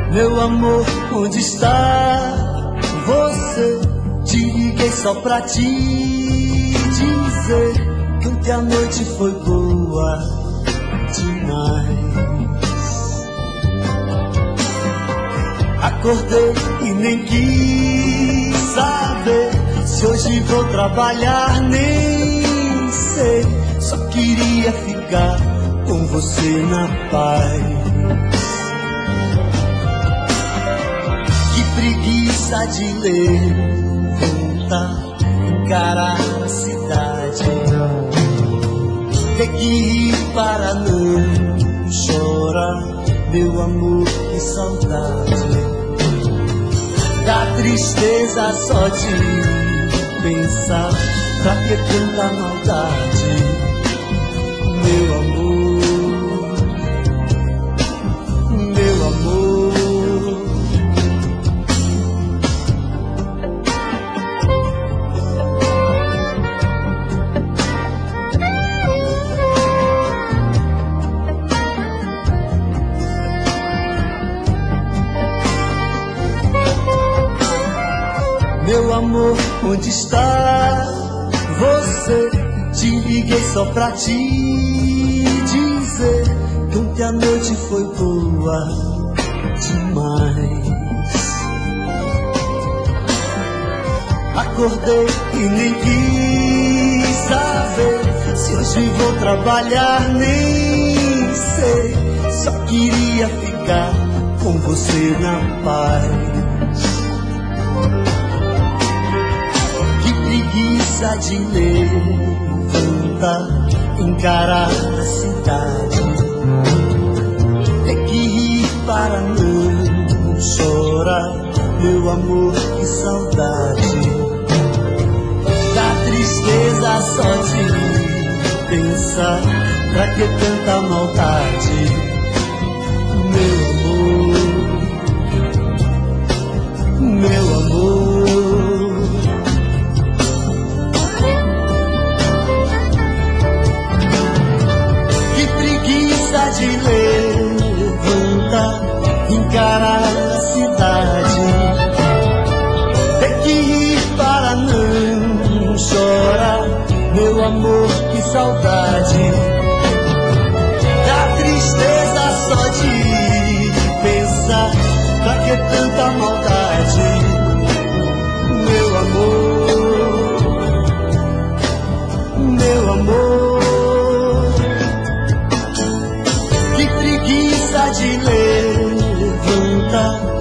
Meu amor, onde está você? Te liguei só pra te dizer que ontem a noite foi boa demais. Acordei e nem quis saber se hoje vou trabalhar, nem sei. Só queria ficar com você na paz. Que preguiça de levantar, encarar a cidade, ter que ir para não chorar. Meu amor, que saudade. Dá tristeza só de pensar, pra que tanta maldade? Meu amor, meu amor. Meu amor, onde está você? Te liguei só pra te dizer que ontem a noite foi boa demais. Acordei e nem quis saber se hoje vou trabalhar, nem sei. Só queria ficar com você na paz. Preguiça de levantar, encarar a cidade, ter que ir para não chorar. Meu amor, que saudade. Dá tristeza só de pensar, pra que tanta maldade? Meu amor, meu amor. De levantar, encarar a cidade, ter que ir para não chorar. Meu amor, que saudade. Dá tristeza só de pensar, pra que tanta maldade? Meu amor, meu amor. De levantar,